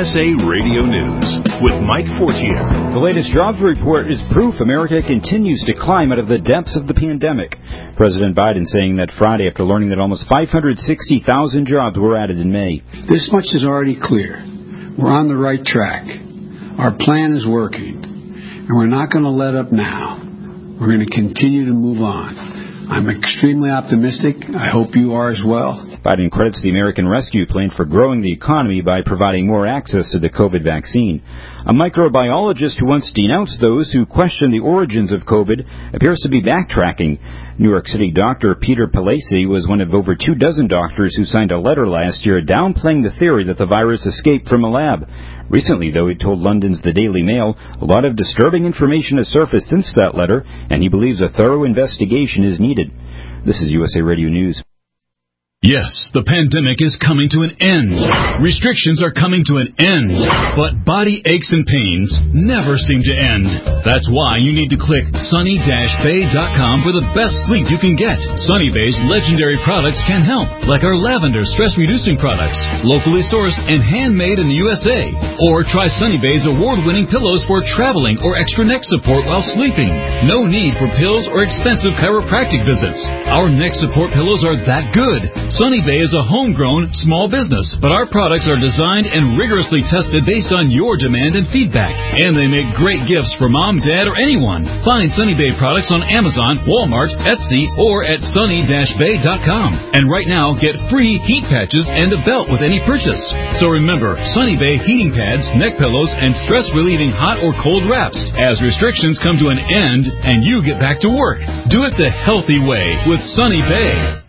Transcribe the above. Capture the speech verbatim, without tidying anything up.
S A Radio News with Mike Fortier. The latest jobs report is proof America continues to climb out of the depths of the pandemic. President Biden saying that Friday after learning that almost five hundred sixty thousand jobs were added in May. This much is already clear. We're on the right track. Our plan is working. And we're not going to let up now. We're going to continue to move on. I'm extremely optimistic. I hope you are as well. Biden credits the American Rescue Plan for growing the economy by providing more access to the COVID vaccine. A microbiologist who once denounced those who question the origins of COVID appears to be backtracking. New York City doctor Peter Palese was one of over two dozen doctors who signed a letter last year downplaying the theory that the virus escaped from a lab. Recently, though, he told London's The Daily Mail a lot of disturbing information has surfaced since that letter, and he believes a thorough investigation is needed. This is U S A Radio News. Yes, the pandemic is coming to an end. Restrictions are coming to an end. But body aches and pains never seem to end. That's why you need to click sunny dash bay dot com for the best sleep you can get. Sunny Bay's legendary products can help, like our lavender stress-reducing products, locally sourced and handmade in the U S A. Or try Sunny Bay's award-winning pillows for traveling or extra neck support while sleeping. No need for pills or expensive chiropractic visits. Our neck support pillows are that good. Sunny Bay is a homegrown, small business, but our products are designed and rigorously tested based on your demand and feedback. And they make great gifts for mom, dad, or anyone. Find Sunny Bay products on Amazon, Walmart, Etsy, or at sunny dash bay dot com. And right now, get free heat patches and a belt with any purchase. So remember, Sunny Bay heating pads, neck pillows, and stress-relieving hot or cold wraps as restrictions come to an end and you get back to work. Do it the healthy way with Sunny Bay.